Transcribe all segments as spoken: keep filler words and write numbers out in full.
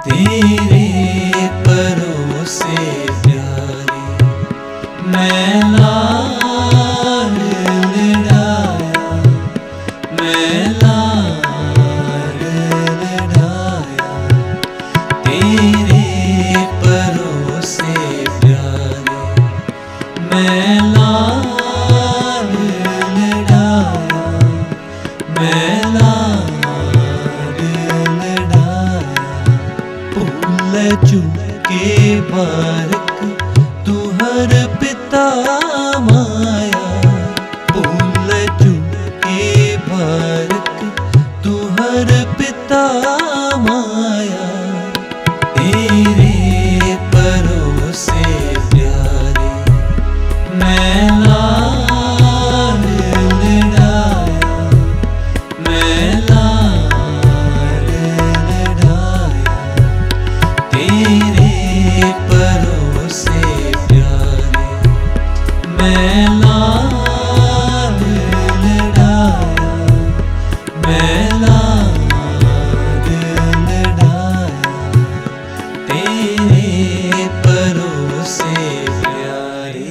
तेरे भरोसे प्यारे मैं लाड लड़ाया, मैं लाड लड़ाया। तेरे भरोसे प्यारे मैं लाड लड़ाया, मैं लाड लड़ाया। भूल चुके बारक तू हर पिता माया, भूल चुके बारक तू हर पिता माया। तेरे भरोसे प्यारे मैं लाड लड़ाया, मैं लाड लड़ाया। तेरे भरोसे प्यारे मैं लाड लड़ाया, मैं लाड लड़ाया। तेरे भरोसे प्यारे।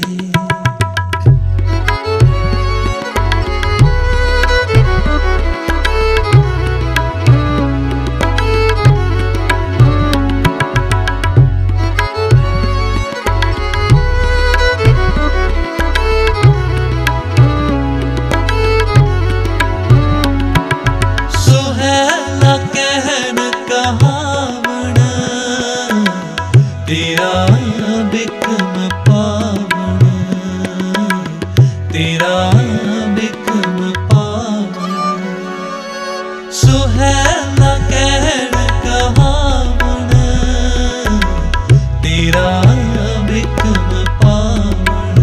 सुहेला कहन कहावण तेरा बिकम पावण, तेरा बिकम पावण। सुहेला कहन कहावण तेरा बिकम पावण,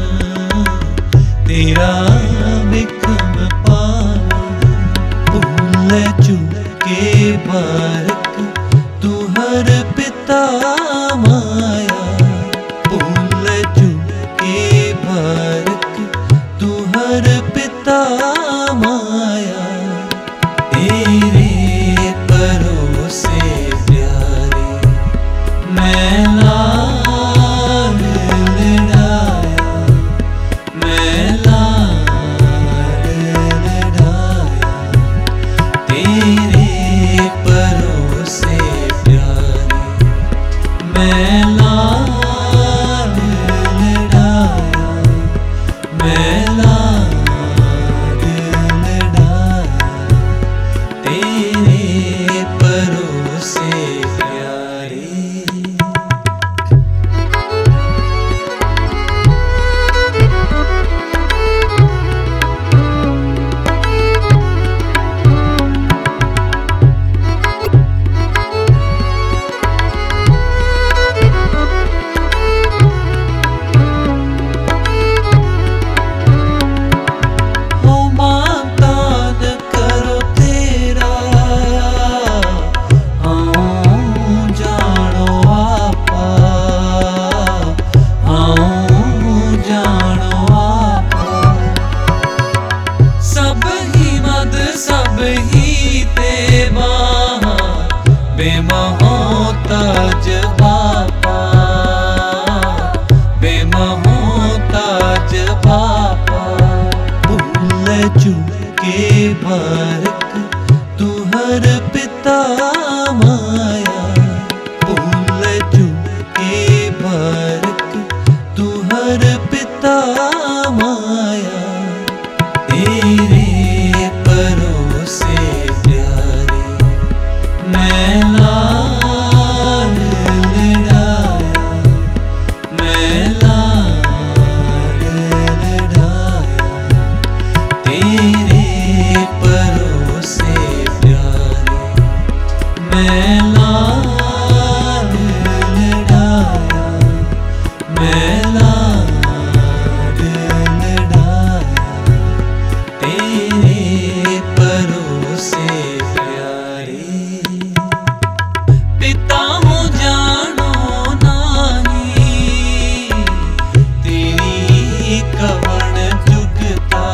तेरा बिकम पावण। भूल चुके बारक तू हर पिता माया, भूल चुके बारक तू हर पिता माया। तेरे भरोसे प्यारे मैं लाड लड़ाया, मैं लाड लड़ाया। तेरे भरोसे प्यारे मैं लाड लड़ाया, मैं लाड लड़ाया। तेरे भरोसे प्यारे। हो मातान करो तेरा हाँ जानो आपा, हाँ जानो आपा। सब ही मद सब ही ते बाहा बेमहोताज बापा, बेमहोताज बापा। भूल चुके बारक तू हर पिता माया, भूल चुके बारक तू हर पिता माया। तेरे भरोसे प्यारे मैं लाड लड़ाया, मैं लाड लड़ाया। तेरे भरोसे प्यारे मैं लाड लड़ाया, मैं लाड लड़ाया। तेरे भरोसे प्यारे। पिता हो जानो नाही तेरी कवण जुगता,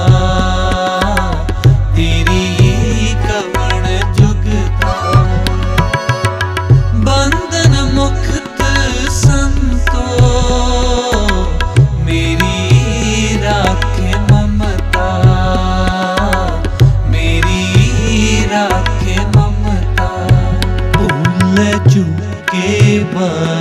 तेरी कवण जुगता। हर